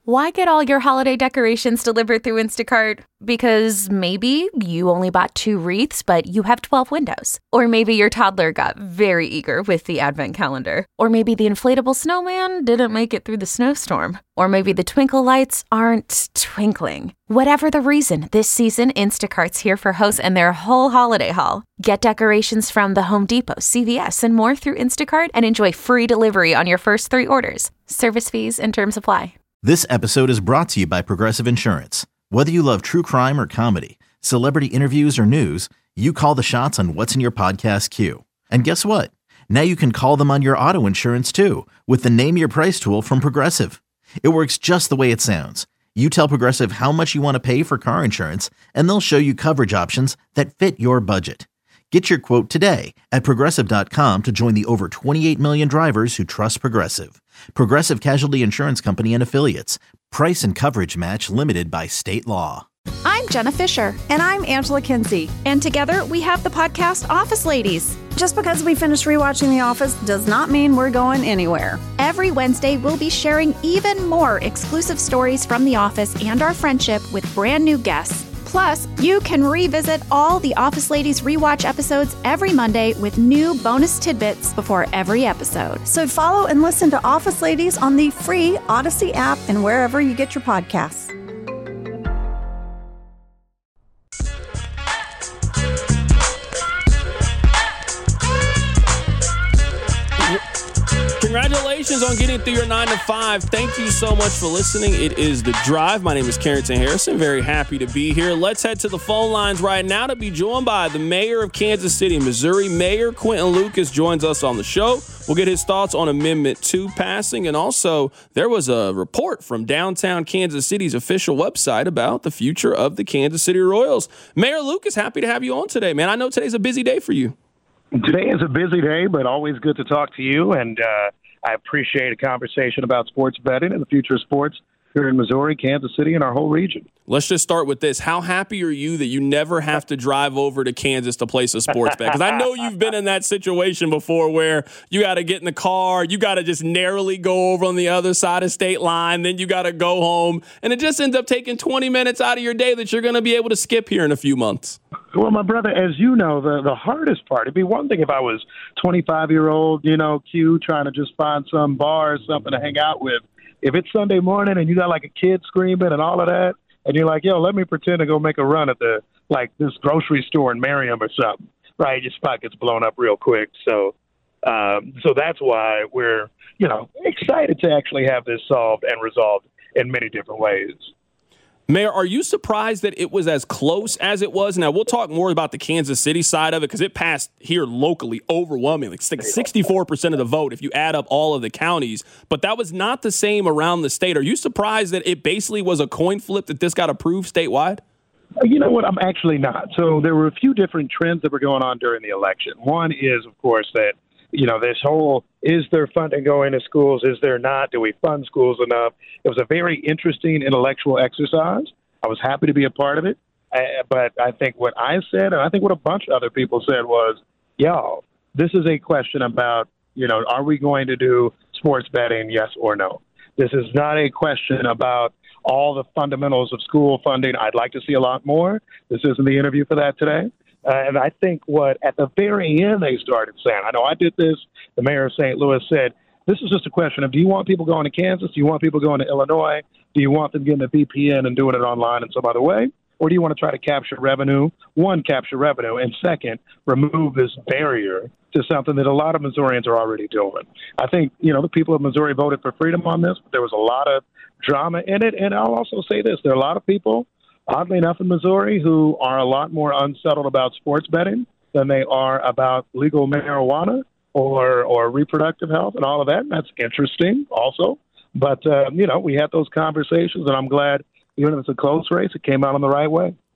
Why get all your holiday decorations delivered through Instacart? Because maybe you only bought 2 wreaths, but you have 12 windows. Or maybe your toddler got very eager with the advent calendar. Or maybe the inflatable snowman didn't make it through the snowstorm. Or maybe the twinkle lights aren't twinkling. Whatever the reason, this season, Instacart's here for hosts and their whole holiday haul. Get decorations from the Home Depot, CVS, and more through Instacart and enjoy free delivery on your first 3 orders. Service fees and terms apply. This episode is brought to you by Progressive Insurance. Whether you love true crime or comedy, celebrity interviews or news, you call the shots on what's in your podcast queue. And guess what? Now you can call them on your auto insurance too with the Name Your Price tool from Progressive. It works just the way it sounds. You tell Progressive how much you want to pay for car insurance, and they'll show you coverage options that fit your budget. Get your quote today at Progressive.com to join the over 28 million drivers who trust Progressive. Progressive Casualty Insurance Company and Affiliates. Price and coverage match limited by state law. I'm Jenna Fisher. And I'm Angela Kinsey. And together we have the podcast Office Ladies. Just because we finished rewatching The Office does not mean we're going anywhere. Every Wednesday, we'll be sharing even more exclusive stories from The Office and our friendship with brand new guests. Plus, you can revisit all the Office Ladies rewatch episodes every Monday with new bonus tidbits before every episode. So follow and listen to Office Ladies on the free Odyssey app and wherever you get your podcasts. Congratulations on getting through your 9 to 5. Thank you so much for listening. It is The Drive. My name is Carrington Harrison. Very happy to be here. Let's head to the phone lines right now to be joined by the mayor of Kansas City, Missouri. Mayor Quinton Lucas joins us on the show. We'll get his thoughts on Amendment 2 passing. And also, there was a report from downtown Kansas City's official website about the future of the Kansas City Royals. Mayor Lucas, happy to have you on today, man. I know today's a busy day for you. Today is a busy day, but always good to talk to you, and I appreciate a conversation about sports betting and the future of sports here in Missouri, Kansas City, and our whole region. Let's just start with this. How happy are you that you never have to drive over to Kansas to place a sports bet? Because I know you've been in that situation before where you got to get in the car, you got to just narrowly go over on the other side of state line, then you got to go home, and it just ends up taking 20 minutes out of your day that you're going to be able to skip here in a few months. Well, my brother, as you know, the hardest part, it'd be one thing if I was 25-year-old, Q, trying to just find some bar or something to hang out with. If it's Sunday morning and you got like a kid screaming and all of that, and you're like, yo, let me pretend to go make a run at this grocery store in Merriam or something, right? Your spot gets blown up real quick. So that's why we're, excited to actually have this solved and resolved in many different ways. Mayor, are you surprised that it was as close as it was? Now, we'll talk more about the Kansas City side of it because it passed here locally overwhelmingly, like 64% of the vote if you add up all of the counties. But that was not the same around the state. Are you surprised that it basically was a coin flip that this got approved statewide? You know what? I'm actually not. So there were a few different trends that were going on during the election. One is, of course, that this whole, is there funding going to schools? Is there not? Do we fund schools enough? It was a very interesting intellectual exercise. I was happy to be a part of it. But I think what I said, and I think what a bunch of other people said was, this is a question about, are we going to do sports betting, yes or no? This is not a question about all the fundamentals of school funding. I'd like to see a lot more. This isn't the interview for that today. And I think what at the very end they started saying, I know I did this, the mayor of St. Louis said, this is just a question of, do you want people going to Kansas? Do you want people going to Illinois? Do you want them getting a VPN and doing it online in some other way? Or do you want to try to capture revenue? One, capture revenue. And second, remove this barrier to something that a lot of Missourians are already doing. I think, the people of Missouri voted for freedom on this, but there was a lot of drama in it. And I'll also say this, there are a lot of people, oddly enough, in Missouri who are a lot more unsettled about sports betting than they are about legal marijuana or reproductive health and all of that. And that's interesting also. But, we had those conversations, and I'm glad, even if it's a close race, it came out in the right way.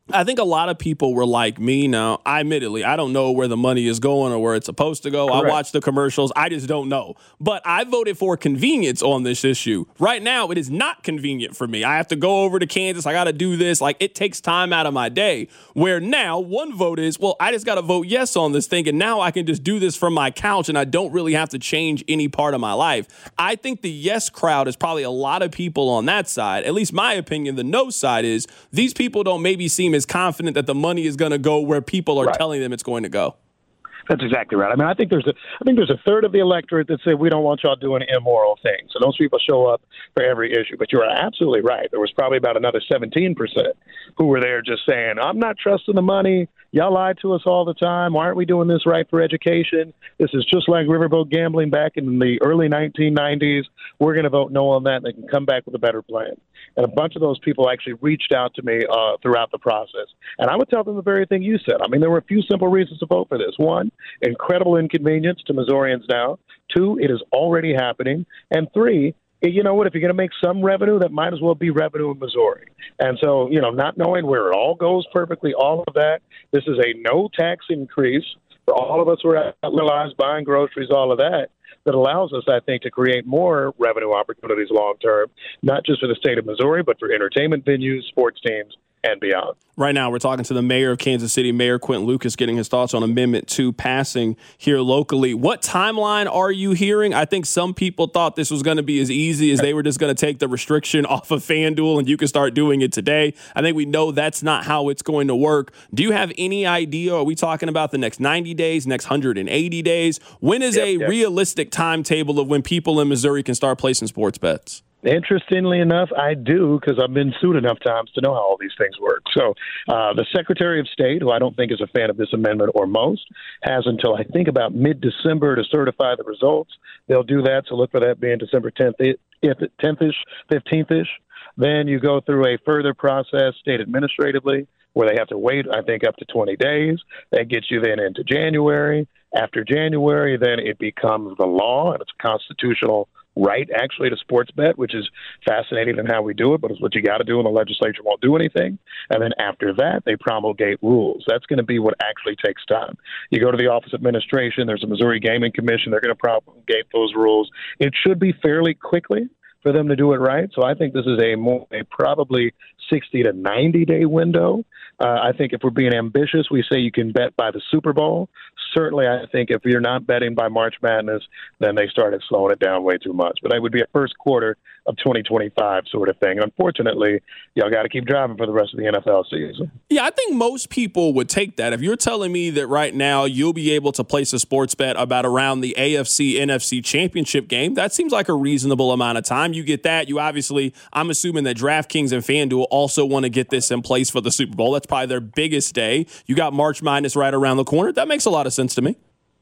I think a lot of people were like me. Now, I don't know where the money is going or where it's supposed to go. Correct. I watch the commercials. I just don't know. But I voted for convenience on this issue. Right now, it is not convenient for me. I have to go over to Kansas. I got to do this. Like, it takes time out of my day. Where now, one vote is, well, I just got to vote yes on this thing, and now I can just do this from my couch, and I don't really have to change any part of my life. I think the yes crowd is probably a lot of people on that side. At least my opinion. The no side is these people don't maybe seem as confident that the money is going to go where people are telling them it's going to go. That's exactly right. I mean, I think there's a third of the electorate that say we don't want y'all doing immoral things. And those people show up for every issue. But you're absolutely right. There was probably about another 17% who were there just saying, I'm not trusting the money. Y'all lie to us all the time. Why aren't we doing this right for education? This is just like riverboat gambling back in the early 1990s. We're going to vote no on that, and they can come back with a better plan. And a bunch of those people actually reached out to me throughout the process. And I would tell them the very thing you said. I mean, there were a few simple reasons to vote for this. One, incredible inconvenience to Missourians now. Two, it is already happening. And three, you know what, if you're going to make some revenue, that might as well be revenue in Missouri. And so, not knowing where it all goes perfectly, all of that, this is a no tax increase for all of us who are at lives, buying groceries, all of that, that allows us, I think, to create more revenue opportunities long term, not just for the state of Missouri, but for entertainment venues, sports teams, and beyond. Right now, we're talking to the mayor of Kansas City, Mayor Quinton Lucas, getting his thoughts on Amendment 2 passing here locally. What timeline are you hearing? I think some people thought this was going to be as easy as they were just going to take the restriction off of FanDuel and you can start doing it today. I think we know that's not how it's going to work. Do you have any idea? Are we talking about the next 90 days, next 180 days? When is a realistic timetable of when people in Missouri can start placing sports bets? Interestingly enough, I do, because I've been sued enough times to know how all these things work. So the Secretary of State, who I don't think is a fan of this amendment or most, has until I think about mid-December to certify the results. They'll do that, so look for that being December 10th-ish, 15th-ish. Then you go through a further process state administratively where they have to wait, I think, up to 20 days. That gets you then into January. After January, then it becomes the law, and it's constitutional right, actually, to sports bet, which is fascinating in how we do it, but it's what you got to do, and the legislature won't do anything. And then after that, they promulgate rules. That's going to be what actually takes time. You go to the Office of Administration, there's a Missouri Gaming Commission, they're going to promulgate those rules. It should be fairly quickly for them to do it right. So I think this is a probably 60 to 90-day window. I think if we're being ambitious, we say you can bet by the Super Bowl. Certainly, I think if you're not betting by March Madness, then they started slowing it down way too much. But that would be a first quarter of 2025 sort of thing. And unfortunately, y'all got to keep driving for the rest of the NFL season. Yeah, I think most people would take that. If you're telling me that right now you'll be able to place a sports bet about around the AFC-NFC championship game, that seems like a reasonable amount of time. You get that. You obviously, I'm assuming that DraftKings and FanDuel also want to get this in place for the Super Bowl. That's probably their biggest day. You got March Madness right around the corner. That makes a lot of sense to me.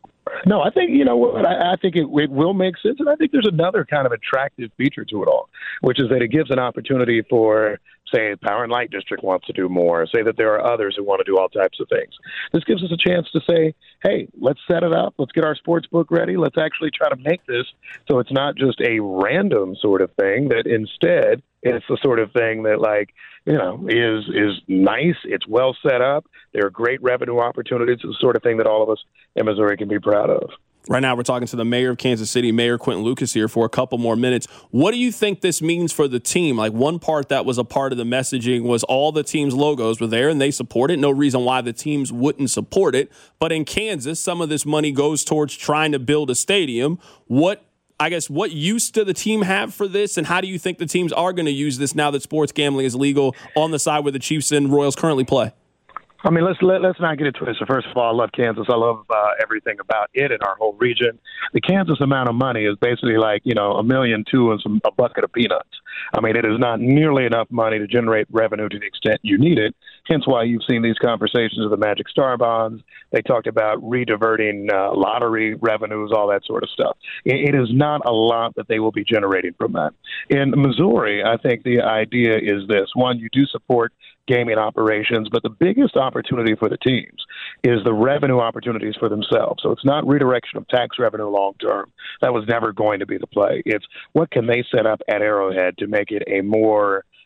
No, I think, I think it will make sense. And I think there's another kind of attractive feature to it all, which is that it gives an opportunity for, say, Power and Light District wants to do more, say that there are others who want to do all types of things. This gives us a chance to say, hey, let's set it up. Let's get our sports book ready. Let's actually try to make this so it's not just a random sort of thing, that instead it's the sort of thing that, is nice. It's well set up. There are great revenue opportunities. It's the sort of thing that all of us in Missouri can be proud of. Right now, we're talking to the mayor of Kansas City, Mayor Quinton Lucas, here for a couple more minutes. What do you think this means for the team? Like, one part that was a part of the messaging was all the team's logos were there and they support it. No reason why the teams wouldn't support it. But in Kansas, some of this money goes towards trying to build a stadium. What use do the team have for this, and how do you think the teams are going to use this now that sports gambling is legal on the side where the Chiefs and Royals currently play? I mean, let's not get it twisted. First of all, I love Kansas. I love everything about it and our whole region. The Kansas amount of money is basically like, $1.2 million and a bucket of peanuts. I mean, it is not nearly enough money to generate revenue to the extent you need it. Hence why you've seen these conversations of the Magic Star bonds. They talked about rediverting lottery revenues, all that sort of stuff. It is not a lot that they will be generating from that. In Missouri, I think the idea is this. One, you do support gaming operations, but the biggest opportunity for the teams is the revenue opportunities for themselves. So it's not redirection of tax revenue long term. That was never going to be the play. It's what can they set up at Arrowhead to make it a more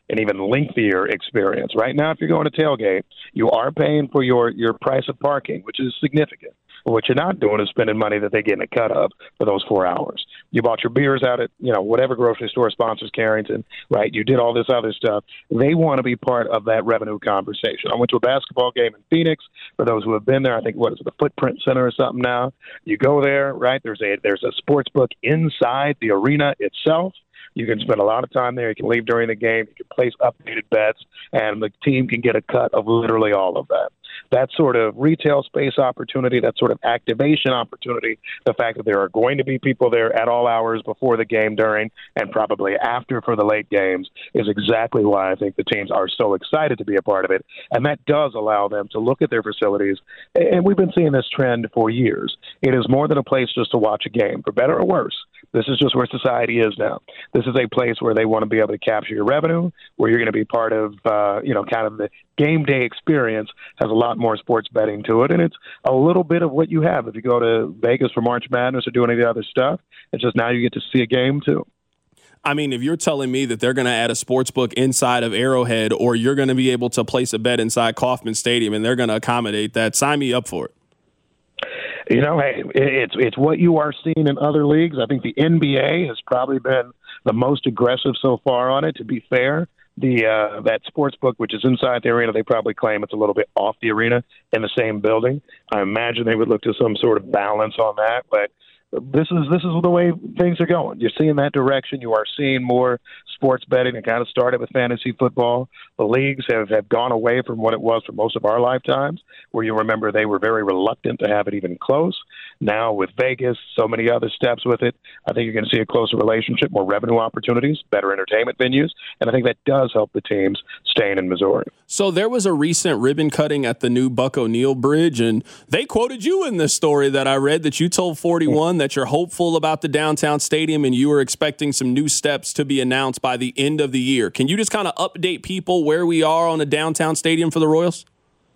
an even lengthier experience. Right now, if you're going to tailgate, you are paying for your price of parking, which is significant. But what you're not doing is spending money that they get in a cut of for those 4 hours. You bought your beers out at, whatever grocery store sponsors Carrington, right? You did all this other stuff. They want to be part of that revenue conversation. I went to a basketball game in Phoenix. For those who have been there, I think, the Footprint Center or something now? You go there, right? There's a sports book inside the arena itself. You can spend a lot of time there. You can leave during the game. You can place updated bets, and the team can get a cut of literally all of that. That sort of retail space opportunity, that sort of activation opportunity, the fact that there are going to be people there at all hours before the game, during, and probably after for the late games is exactly why I think the teams are so excited to be a part of it. And that does allow them to look at their facilities. And we've been seeing this trend for years. It is more than a place just to watch a game, for better or worse. This is just where society is now. This is a place where they want to be able to capture your revenue, where you're going to be part of, kind of the game day experience. Has a lot more sports betting to it, and it's a little bit of what you have if you go to Vegas for March Madness or do any of the other stuff. It's just now you get to see a game too. I mean, if you're telling me that they're going to add a sports book inside of Arrowhead, or you're going to be able to place a bet inside Kauffman Stadium, and they're going to accommodate that, sign me up for it. Hey, it's what you are seeing in other leagues. I think the NBA has probably been the most aggressive so far on it. To be fair, that sports book, which is inside the arena, they probably claim it's a little bit off the arena in the same building. I imagine they would look to some sort of balance on that, but this is the way things are going. You're seeing that direction. You are seeing more sports betting. It kind of started with fantasy football. The leagues have gone away from what it was for most of our lifetimes, where you remember they were very reluctant to have it even close. Now with Vegas, so many other steps with it, I think you're going to see a closer relationship, more revenue opportunities, better entertainment venues, and I think that does help the teams staying in Missouri. So there was a recent ribbon cutting at the new Buck O'Neill Bridge, and they quoted you in this story that I read, that you told 41 that you're hopeful about the downtown stadium and you were expecting some new steps to be announced by the end of the year. Can you just kind of update people where we are on a downtown stadium for the Royals?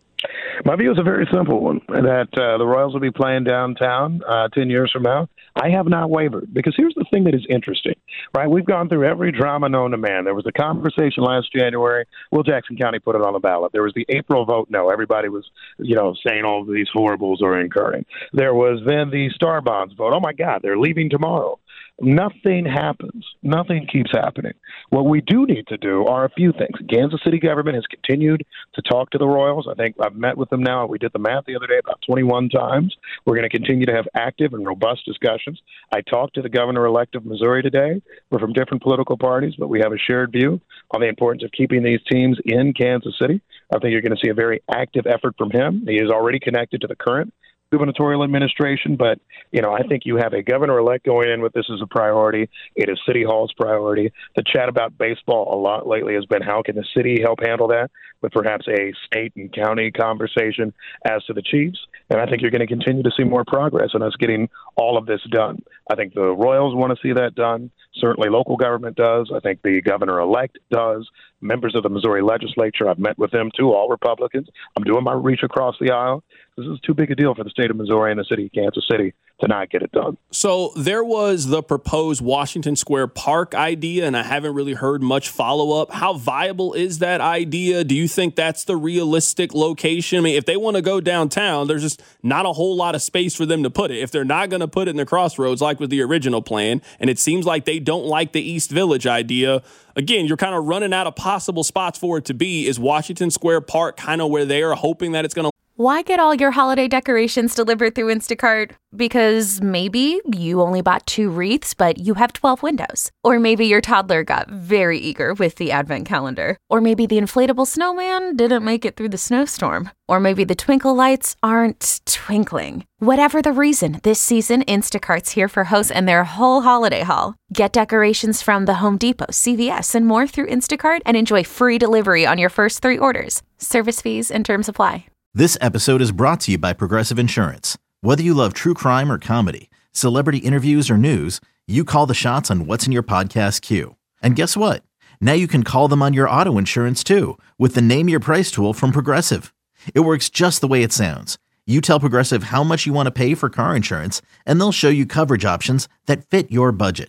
My view is a very simple one, that the Royals will be playing downtown 10 years from now. I have not wavered, because here's the thing that is interesting, right? We've gone through every drama known to man. There was a conversation last January. Will Jackson County put it on the ballot? There was the April vote. No, everybody was, saying all of these horribles are occurring. There was then the Star Bonds vote. Oh, my God, they're leaving tomorrow. Nothing happens. Nothing keeps happening. What we do need to do are a few things. Kansas City government has continued to talk to the Royals. I think I've met with them now. We did the math the other day, about 21 times. We're going to continue to have active and robust discussions. I talked to the governor-elect of Missouri today. We're from different political parties, but we have a shared view on the importance of keeping these teams in Kansas City. I think you're going to see a very active effort from him. He is already connected to the current gubernatorial administration, but I think you have a governor-elect going in with this as a priority. It is City Hall's priority. The chat about baseball a lot lately has been, how can the city help handle that, with perhaps a state and county conversation as to the Chiefs. And I think you're going to continue to see more progress in us getting all of this done. I think the Royals want to see that done. Certainly local government does. I think the governor-elect does. Members of the Missouri legislature, I've met with them too, all Republicans. I'm doing my reach across the aisle. This is too big a deal for the state of Missouri and the city of Kansas City to not get it done. So there was the proposed Washington Square Park idea, and I haven't really heard much follow-up. How viable is that idea? Do you think that's the realistic location? I mean, if they want to go downtown, there's just not a whole lot of space for them to put it. If they're not going to put it in the crossroads like with the original plan, and it seems like they don't like the East Village idea, again, you're kind of running out of possible spots for it to be. Is Washington Square Park kind of where they are hoping that it's going to? Why get all your holiday decorations delivered through Instacart? Because maybe you only bought 2 wreaths, but you have 12 windows. Or maybe your toddler got very eager with the advent calendar. Or maybe the inflatable snowman didn't make it through the snowstorm. Or maybe the twinkle lights aren't twinkling. Whatever the reason, this season, Instacart's here for hosts and their whole holiday haul. Get decorations from the Home Depot, CVS, and more through Instacart and enjoy free delivery on your first 3 orders. Service fees and terms apply. This episode is brought to you by Progressive Insurance. Whether you love true crime or comedy, celebrity interviews or news, you call the shots on what's in your podcast queue. And guess what? Now you can call them on your auto insurance too, with the Name Your Price tool from Progressive. It works just the way it sounds. You tell Progressive how much you want to pay for car insurance, and they'll show you coverage options that fit your budget.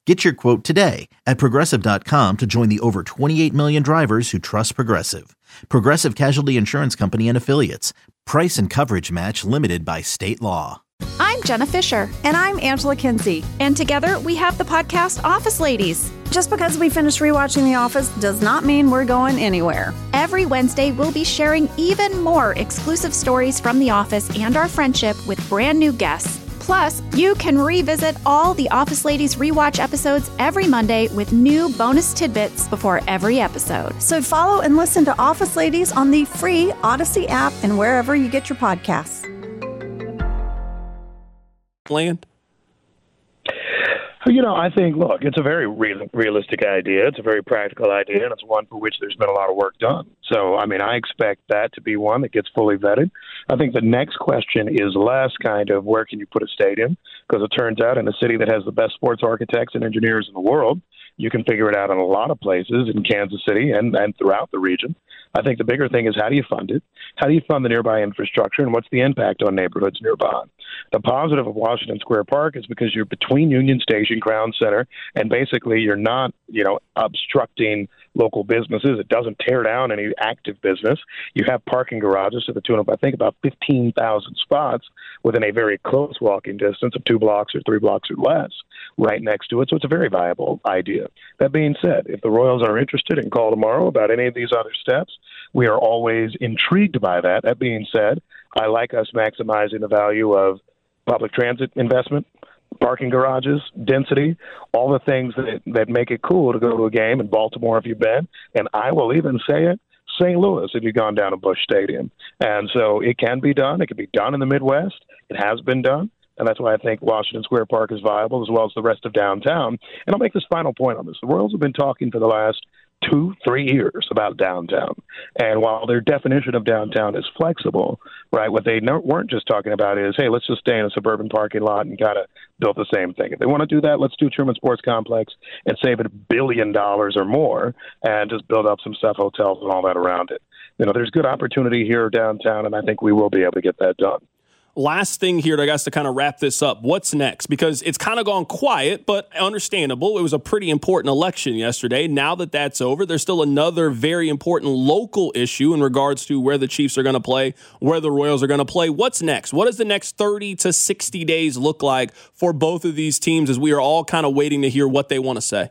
Get your quote today at Progressive.com to join the over 28 million drivers who trust Progressive. Progressive Casualty Insurance Company and Affiliates. Price and coverage match limited by state law. I'm Jenna Fisher. And I'm Angela Kinsey. And together we have the podcast Office Ladies. Just because we finished rewatching The Office does not mean we're going anywhere. Every Wednesday, we'll be sharing even more exclusive stories from The Office and our friendship with brand new guests. Plus, you can revisit all the Office Ladies rewatch episodes every Monday with new bonus tidbits before every episode. So follow and listen to Office Ladies on the free Odyssey app and wherever you get your podcasts. Land? I think, look, it's a very realistic idea. It's a very practical idea, and it's one for which there's been a lot of work done. So, I expect that to be one that gets fully vetted. I think the next question is less kind of where can you put a stadium, because it turns out in a city that has the best sports architects and engineers in the world, you can figure it out in a lot of places in Kansas City and throughout the region. I think the bigger thing is how do you fund it? How do you fund the nearby infrastructure, and what's the impact on neighborhoods nearby? The positive of Washington Square Park is because you're between Union Station, Crown Center, and basically you're not, obstructing local businesses. It doesn't tear down any active business. You have parking garages to the tune of, I think, about 15,000 spots within a very close walking distance of 2 blocks or 3 blocks or less right next to it. So it's a very viable idea. That being said, if the Royals are interested and call tomorrow about any of these other steps, we are always intrigued by that. That being said, I like us maximizing the value of public transit investment, parking garages, density, all the things that make it cool to go to a game in Baltimore if you've been. And I will even say it, St. Louis if you've gone down to Busch Stadium. And so it can be done. It can be done in the Midwest. It has been done. And that's why I think Washington Square Park is viable, as well as the rest of downtown. And I'll make this final point on this. The Royals have been talking for the last 2-3 years about downtown. And while their definition of downtown is flexible, right, what they weren't just talking about is, hey, let's just stay in a suburban parking lot and kind of build the same thing. If they want to do that, let's do Truman Sports Complex and save $1 billion or more and just build up some stuff, hotels and all that around it. There's good opportunity here downtown, and I think we will be able to get that done. Last thing here, I guess, to kind of wrap this up. What's next? Because it's kind of gone quiet, but understandable. It was a pretty important election yesterday. Now that that's over, there's still another very important local issue in regards to where the Chiefs are going to play, where the Royals are going to play. What's next? What does the next 30 to 60 days look like for both of these teams as we are all kind of waiting to hear what they want to say?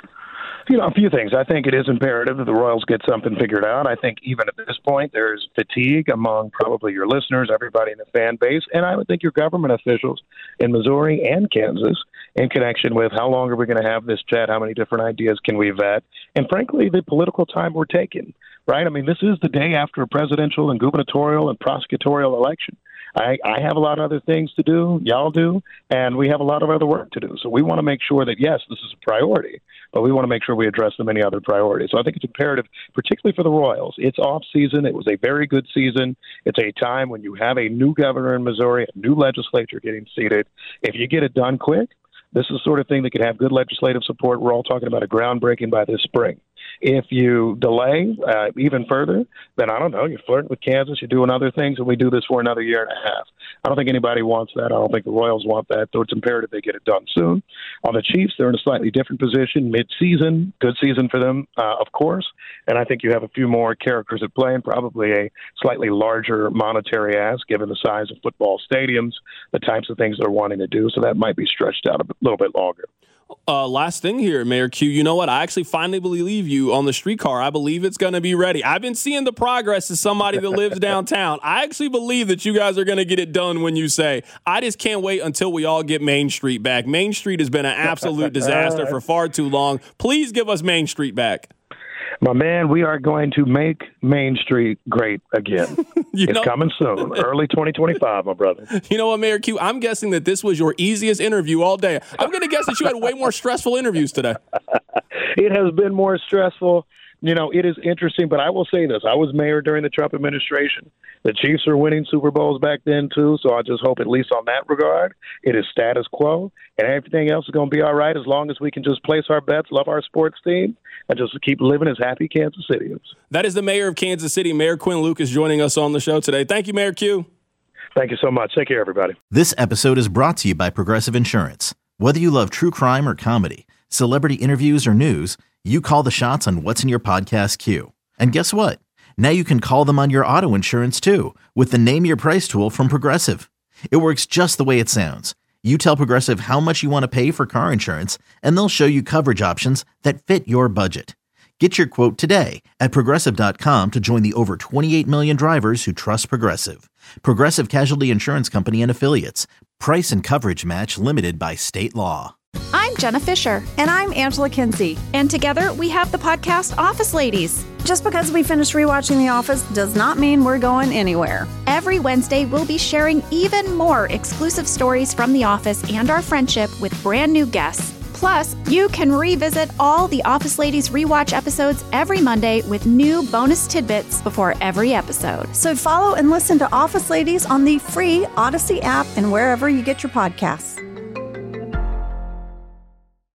A few things. I think it is imperative that the Royals get something figured out. I think even at this point, there's fatigue among probably your listeners, everybody in the fan base, and I would think your government officials in Missouri and Kansas in connection with how long are we going to have this chat, how many different ideas can we vet, and frankly, the political time we're taking, right? This is the day after a presidential and gubernatorial and prosecutorial election. I have a lot of other things to do, y'all do, and we have a lot of other work to do. So we want to make sure that, yes, this is a priority, but we want to make sure we address the many other priorities. So I think it's imperative, particularly for the Royals. It's off season. It was a very good season. It's a time when you have a new governor in Missouri, a new legislature getting seated. If you get it done quick, this is the sort of thing that could have good legislative support. We're all talking about a groundbreaking by this spring. If you delay even further, then I don't know, you're flirting with Kansas, you're doing other things, and we do this for another year and a half. I don't think anybody wants that. I don't think the Royals want that, so it's imperative they get it done soon. On the Chiefs, they're in a slightly different position, mid-season, good season for them, of course, and I think you have a few more characters at play and probably a slightly larger monetary ask given the size of football stadiums, the types of things they're wanting to do, so that might be stretched out a little bit longer. Last thing here, Mayor Q, you know what? I actually finally believe you on the streetcar. I believe it's going to be ready. I've been seeing the progress as somebody that lives downtown. I actually believe that you guys are going to get it done when you say. I just can't wait until we all get Main Street back. Main Street has been an absolute disaster for far too long. Please give us Main Street back. My man, we are going to make Main Street great again. It's coming soon, early 2025, my brother. You know what, Mayor Q? I'm guessing that this was your easiest interview all day. I'm going to guess that you had way more stressful interviews today. It has been more stressful. It is interesting, but I will say this. I was mayor during the Trump administration. The Chiefs are winning Super Bowls back then, too, so I just hope at least on that regard it is status quo, and everything else is going to be all right as long as we can just place our bets, love our sports team, and just keep living as happy Kansas Cityans. That is the mayor of Kansas City, Mayor Quinn Lucas, joining us on the show today. Thank you, Mayor Q. Thank you so much. Take care, everybody. This episode is brought to you by Progressive Insurance. Whether you love true crime or comedy, celebrity interviews, or news, you call the shots on what's in your podcast queue. And guess what? Now you can call them on your auto insurance too with the Name Your Price tool from Progressive. It works just the way it sounds. You tell Progressive how much you want to pay for car insurance, and they'll show you coverage options that fit your budget. Get your quote today at Progressive.com to join the over 28 million drivers who trust Progressive. Progressive Casualty Insurance Company and Affiliates. Price and coverage match limited by state law. I'm Jenna Fisher. And I'm Angela Kinsey. And together we have the podcast Office Ladies. Just because we finished rewatching The Office does not mean we're going anywhere. Every Wednesday, we'll be sharing even more exclusive stories from The Office and our friendship with brand new guests. Plus, you can revisit all the Office Ladies rewatch episodes every Monday with new bonus tidbits before every episode. So follow and listen to Office Ladies on the free Odyssey app and wherever you get your podcasts.